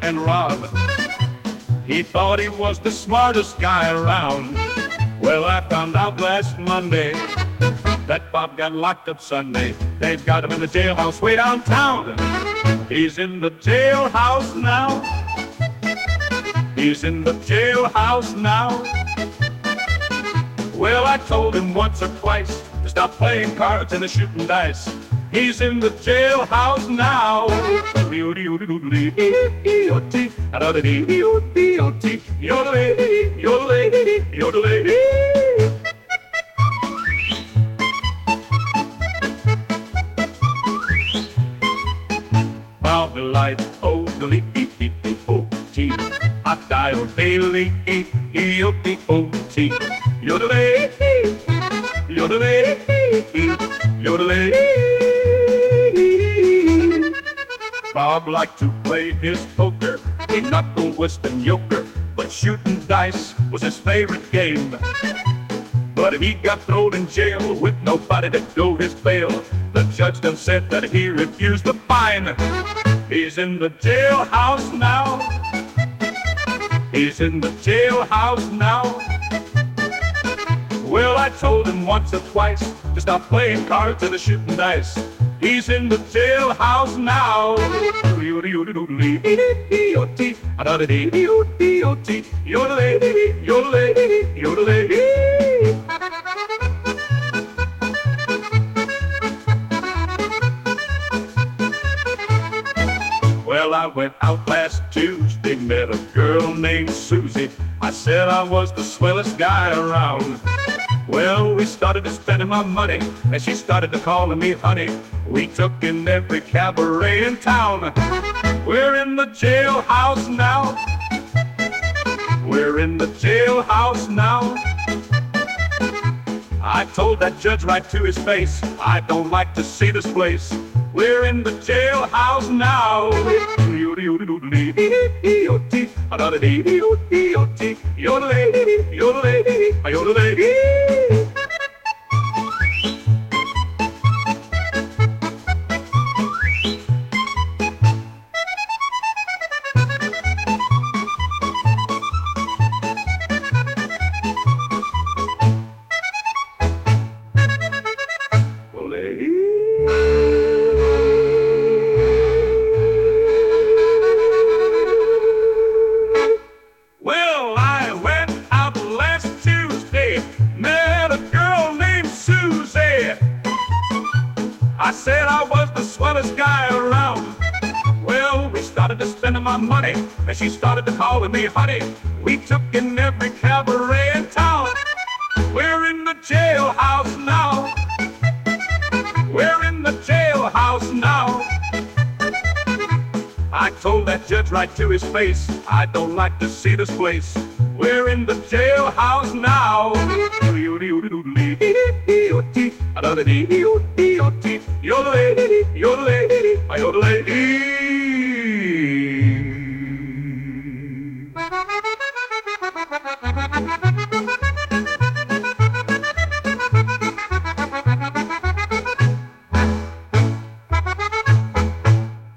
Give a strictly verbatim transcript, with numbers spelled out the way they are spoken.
and rob. He thought he was the smartest guy around. Well, I found out last Monday that Bob got locked up Sunday. They've got him in the jailhouse way downtown. He's in the jailhouse now. He's in the jailhouse now. Well, I told him once or twice to stop playing cards and shooting dice. He's in the jailhouse now. Bob the light, oh, the leap, beep, beep, beep, oh, tea. I dial daily, e, e, o, t, o, t. Yodelay, yodelay, yodelay. Bob liked to play his poker, he knuckle whist and euchre, but shooting dice was his favorite game. But if he got thrown in jail with nobody to go his bail, the judge done said that he refused the fine. He's in the jailhouse now. He's in the jailhouse now. Well, I told him once or twice to stop playing cards and shooting dice. He's in the jailhouse now. Well, I went out last Tuesday, met a girl named Susie. I said I was the swellest guy around. Well, we started to spending my money, and she started to calling me honey. We took in every cabaret in town. We're in the jailhouse now. We're in the jailhouse now. I told that judge right to his face, I don't like to see this place. We're in the jailhouse now. Well, I went out last Tuesday, met a girl named Susie. I said I was the swellest guy around. Well, we started to spending my money, and she started to calling me honey. We took in every cabaret in town. We're in the jailhouse now. We're in the jailhouse now. I told that judge right to his face, I don't like to see this place. We're in the jailhouse now. Yodelay, yodelay, yodelay.